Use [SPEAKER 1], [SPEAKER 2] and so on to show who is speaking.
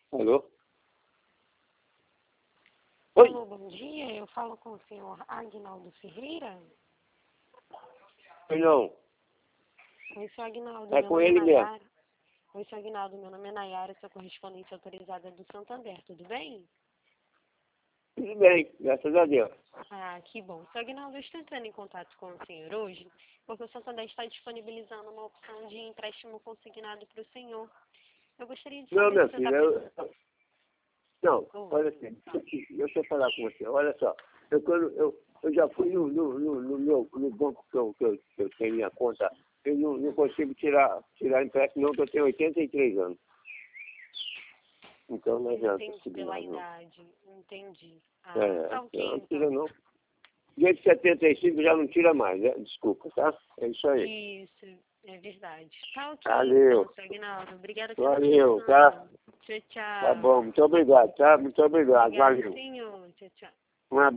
[SPEAKER 1] Alô? Oi?
[SPEAKER 2] Alô, bom dia. Eu falo com o senhor Agnaldo Ferreira.
[SPEAKER 1] Não,
[SPEAKER 2] Oi, senhor Agnaldo.
[SPEAKER 1] é
[SPEAKER 2] Meu
[SPEAKER 1] com
[SPEAKER 2] nome é
[SPEAKER 1] ele mesmo.
[SPEAKER 2] Nayara. Oi, senhor Agnaldo. Meu nome é Nayara, sou correspondente autorizada do Santander. Tudo bem?
[SPEAKER 1] Tudo bem, graças a Deus.
[SPEAKER 2] Ah, que bom. Senhor Agnaldo, eu estou entrando em contato com o senhor hoje porque o Santander está disponibilizando uma opção de empréstimo consignado para o senhor. Eu gostaria de
[SPEAKER 1] Não,
[SPEAKER 2] saber
[SPEAKER 1] minha
[SPEAKER 2] se você
[SPEAKER 1] filha,
[SPEAKER 2] está...
[SPEAKER 1] não,
[SPEAKER 2] Oh,
[SPEAKER 1] olha assim, deixa eu falar com você, olha só, eu já fui no banco que eu tenho minha conta, eu não consigo tirar empréstimo não, porque eu tenho 83 anos. Então não adianta
[SPEAKER 2] entendi pela
[SPEAKER 1] segurar, não.
[SPEAKER 2] idade. Entendi. Ah, tá ok,
[SPEAKER 1] Não
[SPEAKER 2] então.
[SPEAKER 1] tira não. Desde 75 já não tira mais, né? Desculpa, tá? É isso aí.
[SPEAKER 2] Isso, é verdade. Tá ok,
[SPEAKER 1] Valeu.
[SPEAKER 2] então, seu Aguinaldo. Obrigada pela
[SPEAKER 1] Valeu,
[SPEAKER 2] atenção.
[SPEAKER 1] tá?
[SPEAKER 2] Tchau,
[SPEAKER 1] Tá
[SPEAKER 2] tchau.
[SPEAKER 1] bom, muito obrigado, tá? Muito obrigado,
[SPEAKER 2] Obrigada,
[SPEAKER 1] valeu.
[SPEAKER 2] senhor. Tchau, tchau.
[SPEAKER 1] Um abraço.